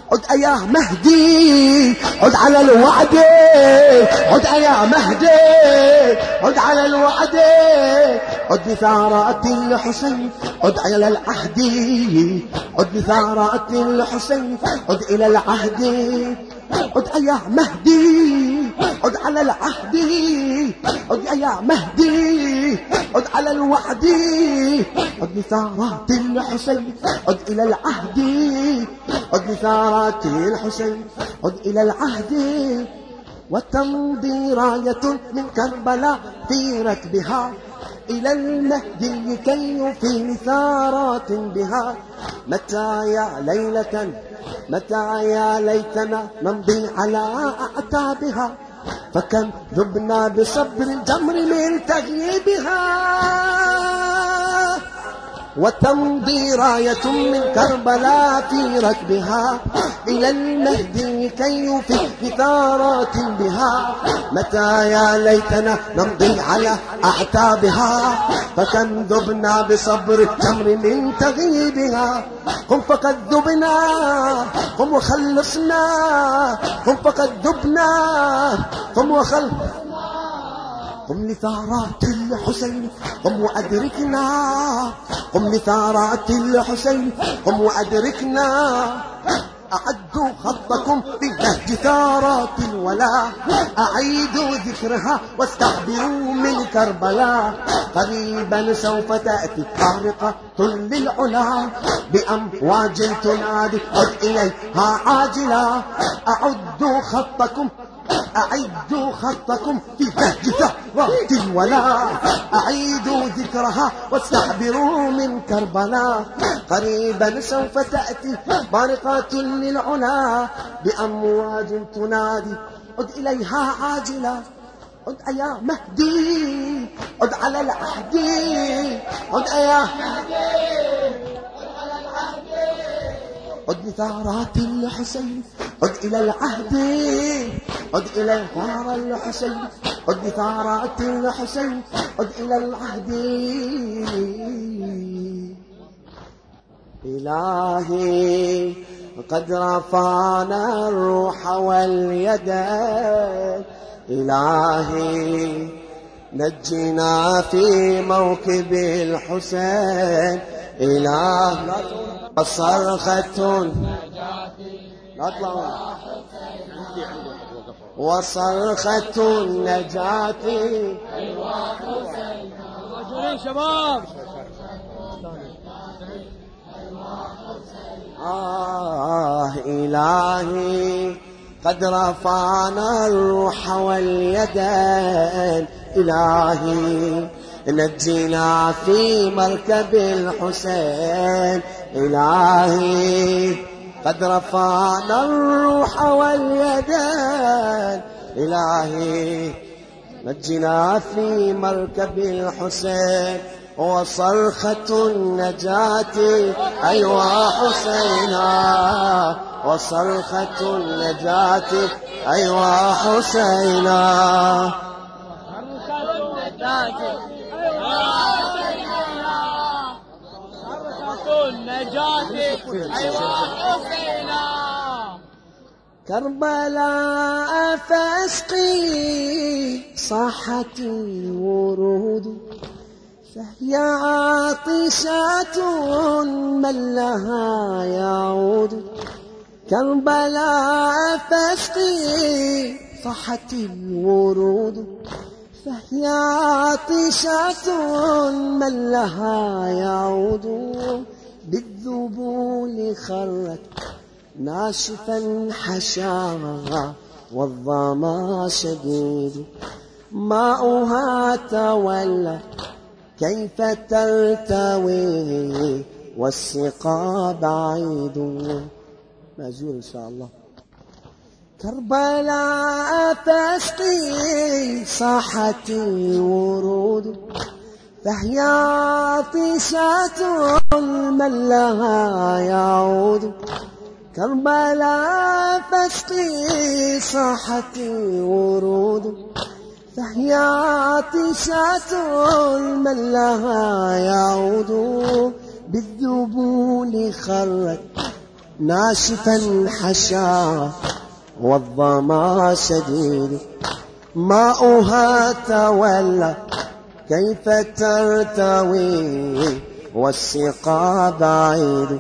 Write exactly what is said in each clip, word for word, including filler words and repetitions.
عد يا مهدي عد على الوعد، عد يا مهدي عد على الوعد، عد بثارات الحسين عد إلى العهد، عد بثارات الحسين عد إلى العهد، عد يا مهدي عد على العهد، عد يا مهدي عد على الوعد، عد بثارات الحسين عد إلى العهد، عد بثارات الحسين عد إلى العهد، وتمضي راية من كربلاء في ركبها إلى المهدي كي يفي ثارات بها. متى يا ليلة متى يا ليتنا نمضي على أعتابها، فكم ذبنا بصبر الجمر من تغييبها. وتمضي راية من كربلاء في ركبها إلى المهدي كي يفي ثارات بها. متى يا ليتنا نمضي على أعتابها، فكم ذبنا بصبر التمر من تغييبها. قم فقد ذبنا قم وخلصنا، قم فقد ذبنا قم وخلصنا، قم لثارات الحسين قم وأدركنا، قم لثارات الحسين قم وأدركنا. أعدوا خطكم بنهج ثارات الولاء، أعيدوا ذكرها واستعبروا من كربلاء. قريبا سوف تأتي خارقة للعلا بأمواج تنادي عد إليها عاجلا. أعدوا خطكم أعيدوا خطكم في نهج ثارات الولاء، أعيدوا ذكرها واستعبروا من كربلاء. قريبا سوف تأتي بارقات للعلا بأمواج تنادي عد إليها عاجلا. عد يا مهدي عد على العهد، عد يا مهدي عد على العهد، عد بثارات الحسين عد إلى العهد، عد إلى ثار الحسين عد بثارات الحسين عد إلى العهد. إلهي قد رفعنا الروح واليدين، إلهي نجنا في موكب الحسين. إله صرخة وصرخة النجاة شباب. آه إلهي قد رفعنا الروح واليدين، إلهي نجينا في مركب الحسين. إلهي قد رفعنا الروح واليدين، إلهي نجينا في مركب الحسين. وصرخة النجاة أيوا حسينا، وصرخة النجاة أيوا حسينا. كربلاء فاسقي صاحت الورود، فهي عاطشة من لها يعود. كربلاء فاسقي صاحت الورود، فهي عاطشة من لها يعود. بالذبول خرت ناشفا حشاها والظما شديد، ماؤها تولى كيف ترتوي والسقى بعيد. مأجور إن شاء الله. كربلاء تسقي صاحت الورود، فهي عطشة من لها يعود. كربلاء تسقي صاحت الورود، فهي عطشة من لها يعود. بالذبول خرت ناشفا حشا والظما شديد ماؤها تولى كيف ترتوي والسقا بعيد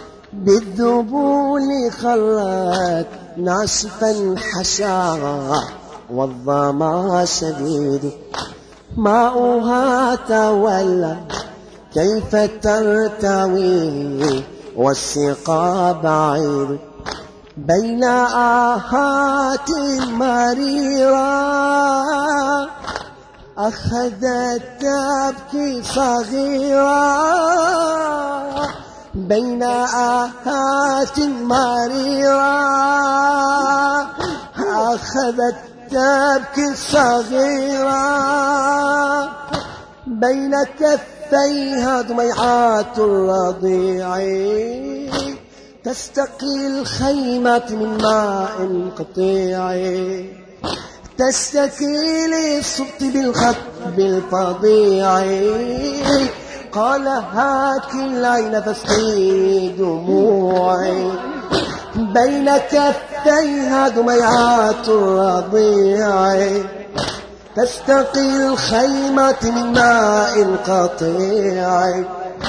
بالذبول خرت ناشفا حشا والظما شديد ماؤها تولى كيف ترتوي والسقا بعيد بين آهات مريرة أخذت تبكي صغيرة بين آهات مريرة أخذت تبكي صغيرة بين كفيها دميعات الرضيع تستقي الخيمة من ماء قطيع تستكي للصبط بالخط بالفظيع قال هاك العين فاسقي دموعي بين كفيها دميعات الرضيع تستقي الخيمة من ماء قطيع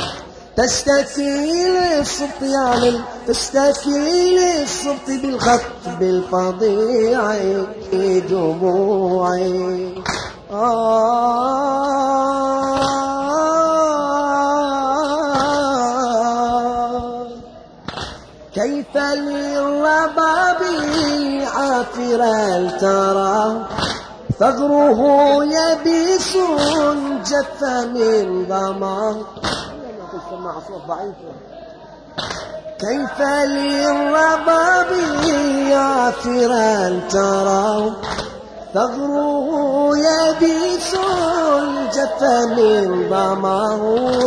تستكي للصبط يعني تستكي للصبط بالخط بالفظيع دموعي آه كيف للرباب عافرا ترى ثغره يبيس جف من ضماه كيف للرباب عافرا ترى ثغره يبيس جف من ضماه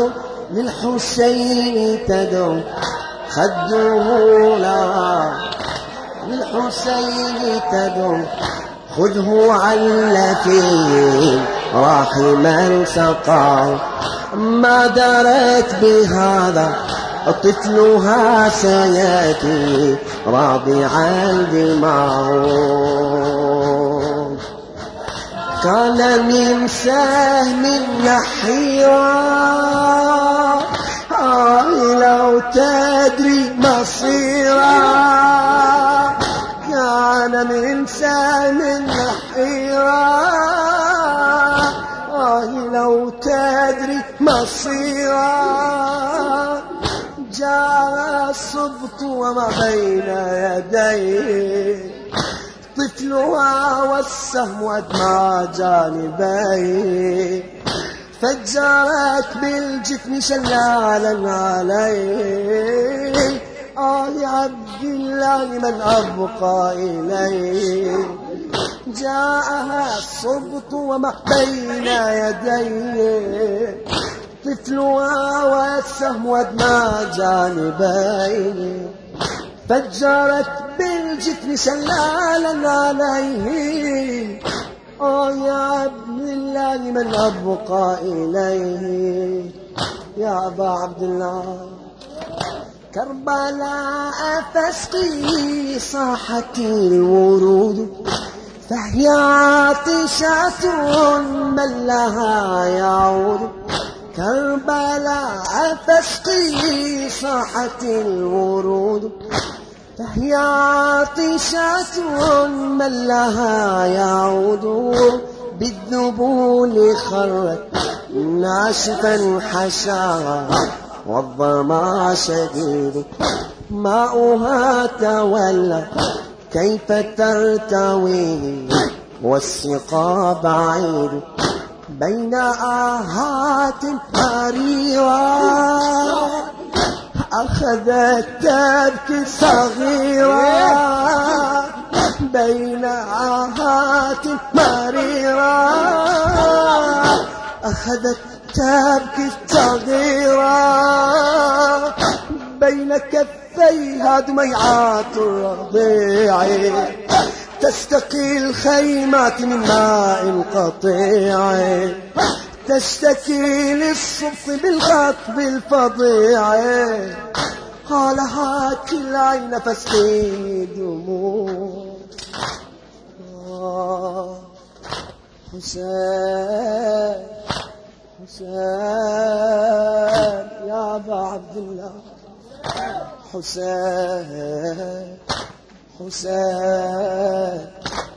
للحسين تدعو خده لا للحسين تدعو خذه عل فيه راحما سقاه ما درت بهذا طفلها سيأتي راضعا دماغه كان من سهم نحيرا آه لو تدري مصيرا كان من سهم نحيرا آه لو تدري مصيرا جاء الصبط وما بين يديه طفلها والسهم أدمى جانبيه فجرت بالجفن شلالا عليه آه يا عبد الله من أبقى إليه جاءها الصبط وما بين يديه طفلها والسهم أدمى جانبيه فجرت بالجفن شلالا عليه آه يا عبد الله من أبقى إليه يا أبا عبد الله كربلاء فاسقي صاحت الورود فهي عاطشة من لها يعود كربلاء فاسقي صاحت الورود فهي عاطشة من لها يعود بالذبول خرت ناشفا حشا والظما شديد ماؤها تولى كيف ترتوي والسقا بعيد بين آهات مريرة أخذت تبكي صغيرة بين آهات مريرة أخذت تبكي صغيرة بين كفيها دميعات الرضيع تستقي الخيمات من ماء قطيع تشتكي للصبح بالخطب الفظيع قال هات العين فاسقي دموع. آه حسين حسين يا أبا عبد الله، حسين حسين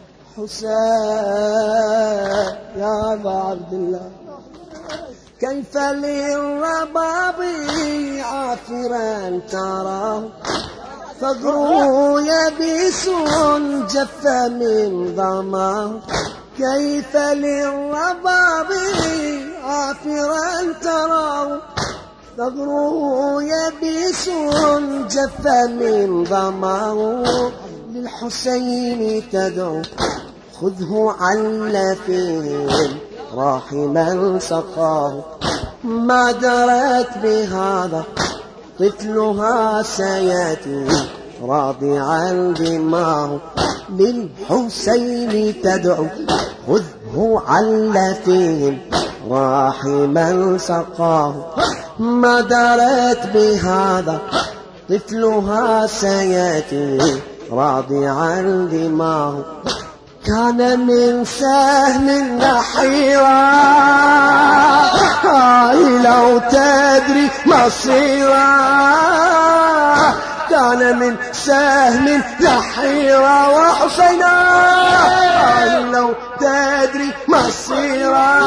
حسين يا أبا عبد الله. كيف للرباب عافرا تراه فقره يبيس جف من ضماه. كيف للرباب عافرا تراه فقره يبيس جف من ضماه. للحسين تدعو خذه عل فيه راحما سقاه. ما درت بهذا طفلها سياتي راضعا دماه. للحسين تدعو خذه عل فيه راحما سقاه. ما درت بهذا طفلها سياتي راضعا دماه. كان من سهم نحيرا لو تدري مصيرا. كان من سهم نحيرا وحسينا لو تدري مصيرا.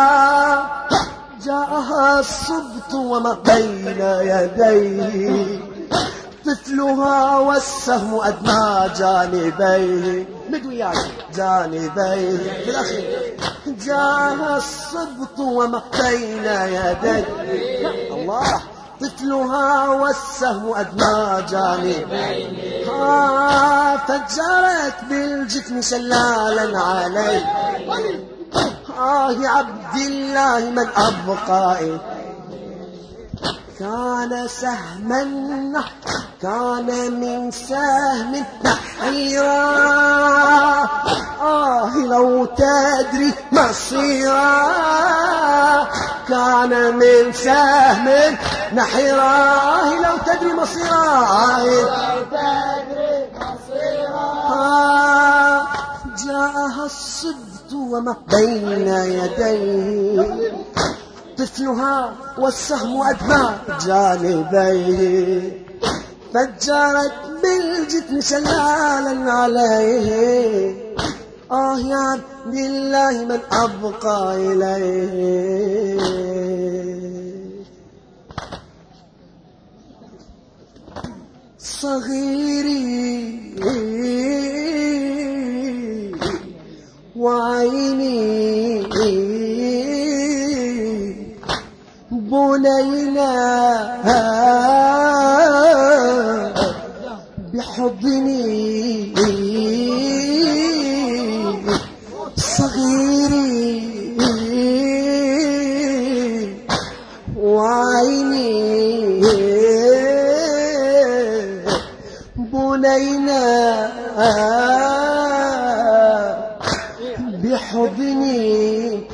جاءها الصبط وما بين يديه طفلها والسهم أدنى جانبيه. مدوياك جانبيه بالأخير. جاءها الصبط وما بين يديه الله طفلها والسهم أدنى جانبيه. آه فجرت بالجفن سلالا عليه. آه يا عبد الله من أبقى. كان سهما كان من سهم نحيرا. آه لو تدري مصيرا. كان من سهم نحيرا. آه لو تدري مصيرا. آه جاءها الصبت وما بين يديه طفلها والسهم أدنى جانبيه. فجرت بالجتن سلالا عليه. آه يا عبد الله من أبقى إليه. صغيري وعيني بنينا بحضني. صغيري وعيني بنينا بحضني.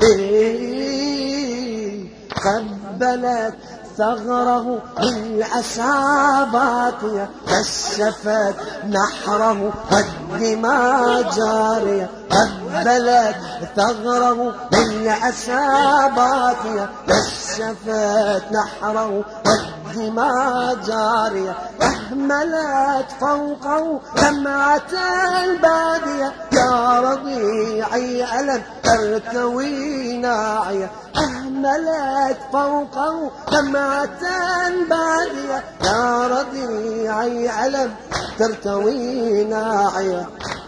قبلت ثغره بالعسابات كشفت نحره والدماء جارية. قبلت ثغره بالعسابات كشفت نحره والدماء جارية. أهملت فوقه دمعة البادية. يا رضيعي ألم ترتوي ناعية. أهملت فوقه دمعة بادية. يا رضيعي ألم ترتوي ناعية.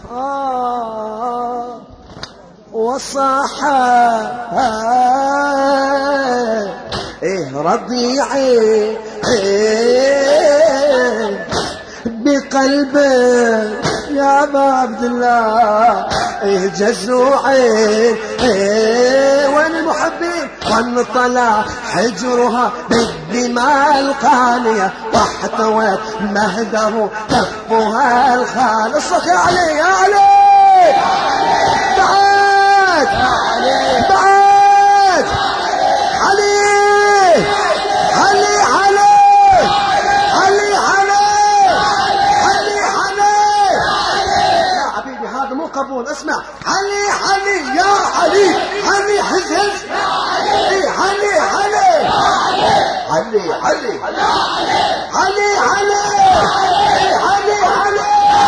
آه وصاح إيه رضيعي إيه بقلبه يا أبا عبد الله. إيه جزوعي إيه وين المحبين. وانطلع حجرها بالدماء القانية. واحتوت مهده كفها الخال. الصخ يا علي يا علي بعد بعد علي علي علي علي علي القبول. اسمع علي علي يا علي علي هز هز يا علي علي علي علي علي علي علي علي علي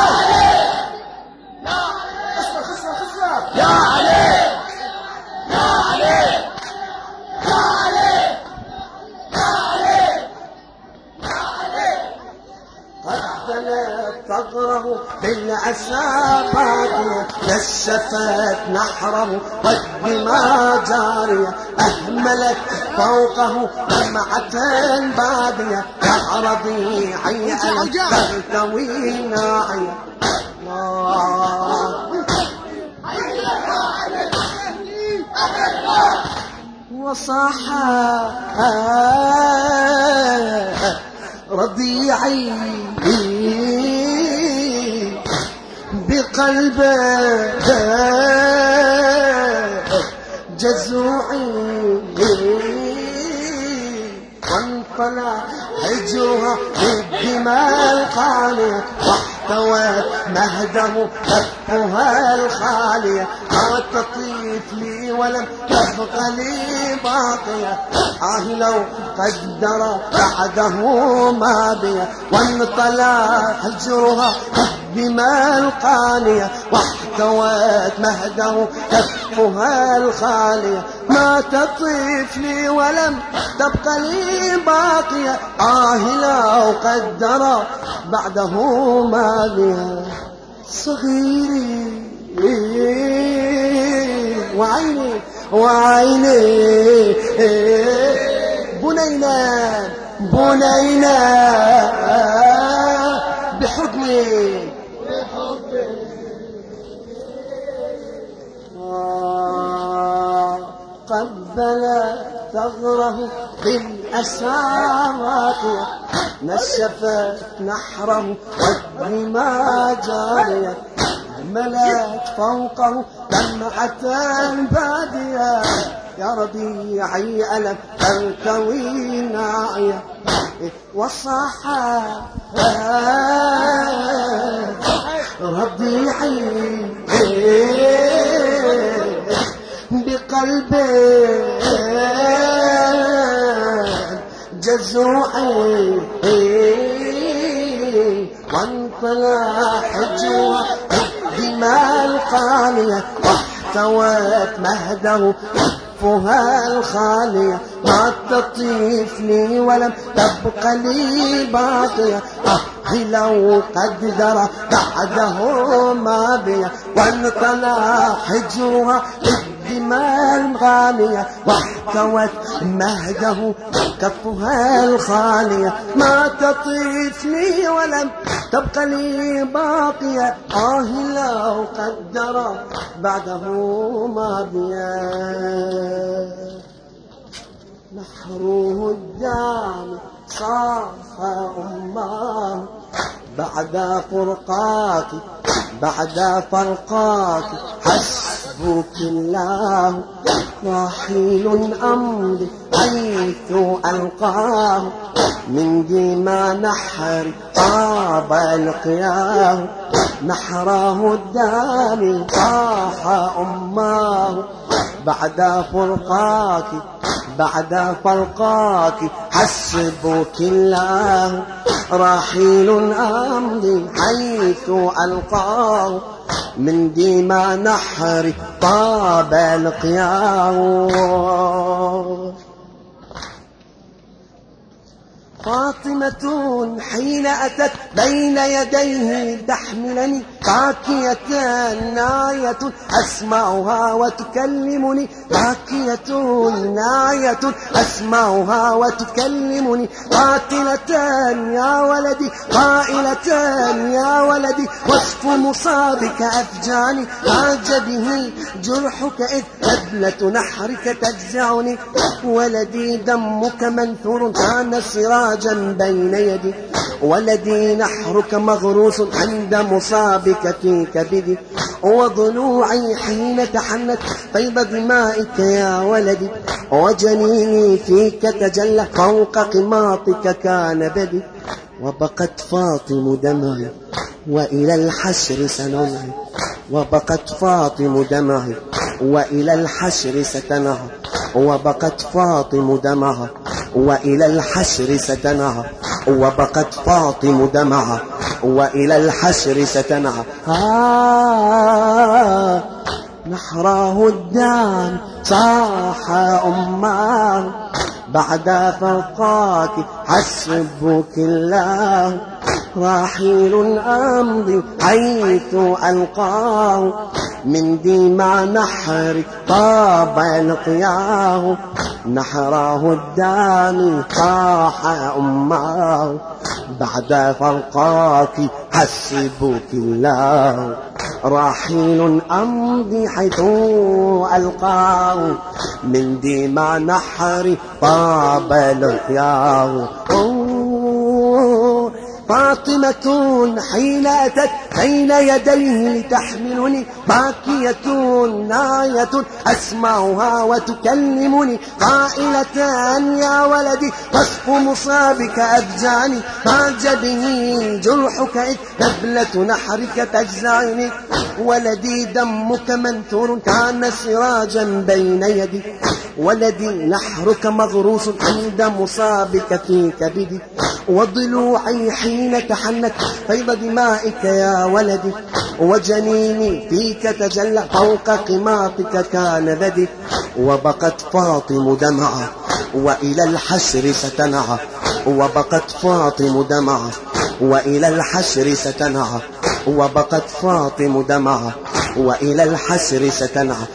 اسمع خسرة خسرة يا علي يا علي يا علي يا علي يا علي قد بلت ثغره بالعسى نشفت نحره والدماء جارية أهملت فوقه دمعة بادية يا رضيعي أن ترتوي ناعية وصاحا رضيعي بقلبه جزوعي وانطلع هجرها بالدماء القانية واحتوت مهده كفها الخالية ما تطيف لي ولم تبق لي باقية آه لو قدر بعده ما بي وانطلع هجرها بالدماء القانية واحتوت مهده كفها الخالية ما تطيف لي ولم تبق لي باقية آه لو قدر بعده ما بها صغيري وعيني وعيني بنينا بنينا بحضني قبل ثغره بالأسارات نشفت نحره والدماء جارية ملت فوقه دمعة بادية يا ربيعي ألم ترتوي ناعية وصاحا ربيعي بقلبي جزوعي وانطلع حجوة الدماء القانية واحتوت مهده كفها الخالية ما تطيف لي ولم تبق لي باقية أخي لو قدر بعده ما بي وانطلع حجوها الدماء الغالية واحتوت مهده كفها الخالية ما تطيف لي ولم تبق لي باقية آه لو قدر بعده ما بيا نحره الدام صاف أماه بعد فرقاك بعد فرقاك حسبك الله رحيل أمري حيث ألقاه من ديما نحر طاب لقياه نحره الدام طاح أماه بعد فرقاك بعد فرقاك حسبك الله رحيل أمضي حيث ألقاه من ديما نحر طاب لقياه فاطمة حين أتت بين يديه تحملني باكية ناية أسمعها وتكلمني باكية ناية أسمعها وتكلمني قاتلة يا ولدي قائلة يا ولدي وصف مصابك أفجاني عاج به جرحك إذ تبلة نحرك تجزعني ولدي دمك منثور كان سراجا بين يدي ولدي نحرك مغروس عند مصابك في كبدي وضلوعي حين تحنت فيض دمائك يا ولدي وجنيني فيك تجلى فوق قماطك كان بدي وبقت فاطم دمعي وإلى الحشر سننهض وبقت فاطم دمعي، وإلى الحشر ستنهض وبقت فاطم دمعها، وإلى الحشر ستنهض وبقت فاطم دمعها، وإلى الحشر ستنهض. آه نحراه الدان صاح أماه، بعد فوقاك حسبك الله، راحيل أمضي حيث ألقاه، من دمع نحر طاب لقياه، نحراه الداني طاح أماه، بعد فوقاك حسبك الله، راحيل أمضي حيث ألقاه، من دمع نحر طاب لقياه. فاطمة حين أتت بين يديه لتحملني، باكية ناية أسمعها وتكلمني، قائلة يا ولدي وصف مصابك أفجعني، ما جبني جرحك إذ نبلة نحرك تجزعني، ولدي دمك منثور كان سراجا بين يدي، ولدي نحرك مغروس عند مصابك في كبدي، وضلوعي حين تحنت فيض دمائك يا ولدي، وجنيني فيك تجلى فوق قماطك كان ذدي، وبقت فاطم دمعة وإلى الحشر ستنعى، وبقت فاطم دمعة وإلى الحشر ستنعى، وبقت فاطم دمعة وإلى الحشر ستنعى.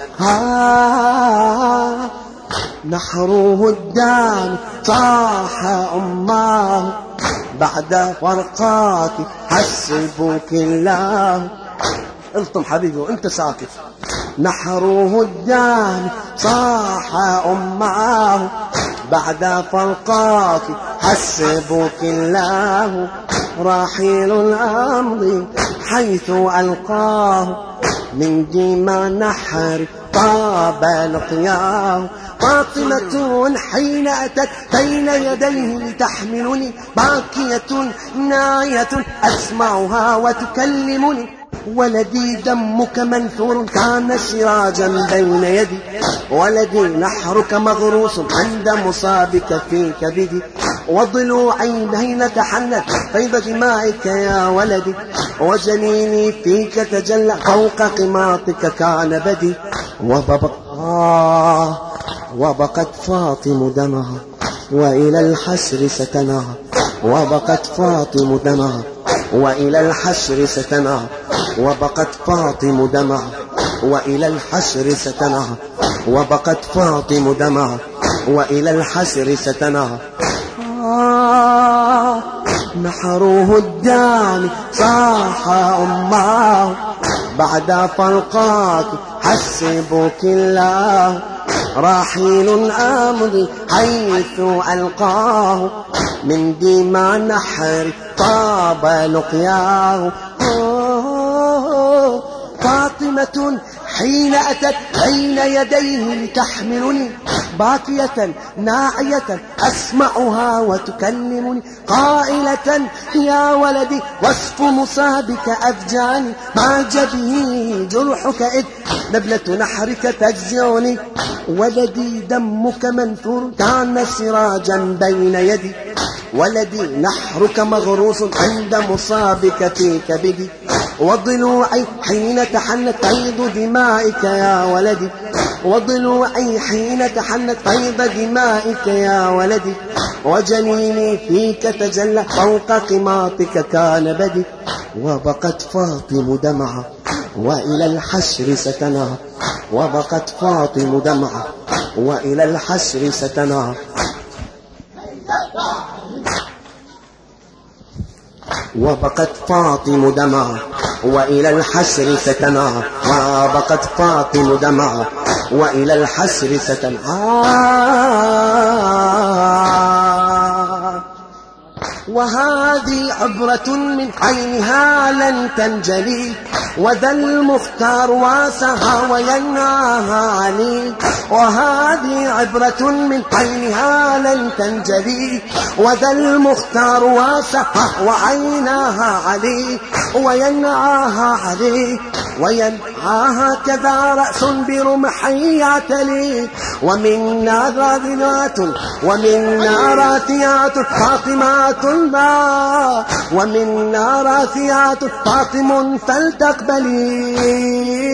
ها نحروه الدان صاح أماه، بعد فرقاك حسبك الله. الطم حبيبي وانت ساكت. نحروه الدان صاح أماه، بعد فرقاك حسبك الله، راحيل الأمضي حيث ألقاه، من دمع نحر طاب لقياه. فاطمة حين أتت بين يديه لتحملني، باكية ناية أسمعها وتكلمني، ولدي دمك منثور كان سراجا بين يدي، ولدي نحرك مغروس عند مصابك في كبدي، وضلوعي حين تحنت فيض دمائك يا ولدي، وجنيني فيك تجلى فوق قماطك كان بدي، وببق آه وبقت فاطم دمها وإلى الحشر ستنها، وبقت فاطم دمها وإلى الحشر ستنها، وبقت فاطم دمها وإلى الحشر ستنها، وبقت فاطم دمها وإلى الحشر ستنها. آه نحروه الداني صاح أماه، بعد فرقاك حسبك الله، راحيل أمضي حيث ألقاه، من دمع نحر طاب لقياه. فاطمة حين أتت بين يديه لتحملني، باكية ناعية أسمعها وتكلمني، قائلة يا ولدي وصف مصابك أفجعني، ما جبه جرحك إذ نبلة نحرك تجزعني، ولدي دمك منثور كان سراجا بين يدي، ولدي نحرك مغروس عند مصابك في كبدي، وضلوعي حين تحنت فيض دمائك يا ولدي، وضلوعي حين تحنت فيض دمائك يا ولدي، وجنيني فيك تجلى فوق قماطك كان بدي، وبقت فاطم دمعة وإلى الحشر ستنها، وبقت فاطم دمعة وإلى الحشر ستنها، وبقت فاطم دمعة وإلى الحشر ستنها، وبقت فاطم دمعة وإلى الحشر ستنها. وهذه عبرة من عينها لن تنجلي وذا المختار واسها وينعاها علي. وهذه عبرة من عينها لن تنجلي وذا المختار واسها وعيناها علي وينعاها علي وينعاها كذا رأس برمحي يعتلي. ومنا راذلات ومنا راتيات فاطمات با ومنا راتيات فاطم فلتقبلي.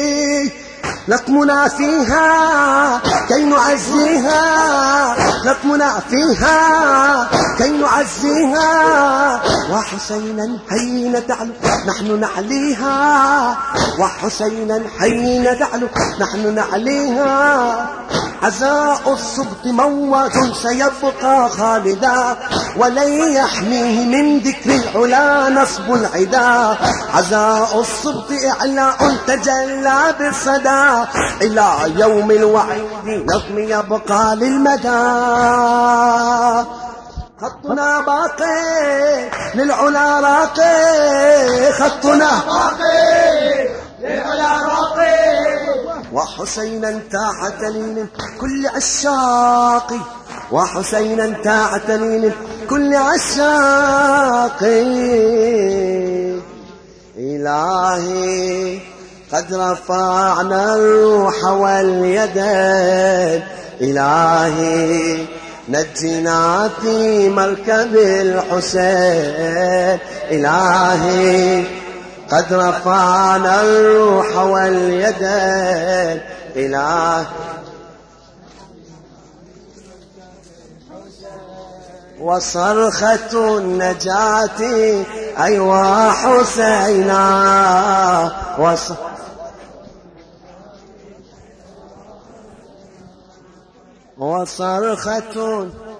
لطمنا فيها كي نعزيها لطمنا فيها كي نعزيها. وحسينا حين تعلو نحن نعليها وحسينا حين تعلو نحن نعليها. عزاء الصبط موت سيبقى خالدا ولن يحميه من ذكر العلا نصب العدا. عزاء الصبط إعلاء تجلى بالصدى إلى يوم الوعيد نظم يبقى للمدى. خطنا باقي للعلا راقي خطنا باقي للعلا راقي. وحسينا تاعت لي من كل عشاق وحسينا تاعت لي من كل عشاق. إلهي قد رفعنا الروح واليدين. إلهي نجنا في مركب الحسين. إلهي قد رفعنا الروح واليدين. إلهي وصرخة النجاة أيوا حسينا وص... وصرخة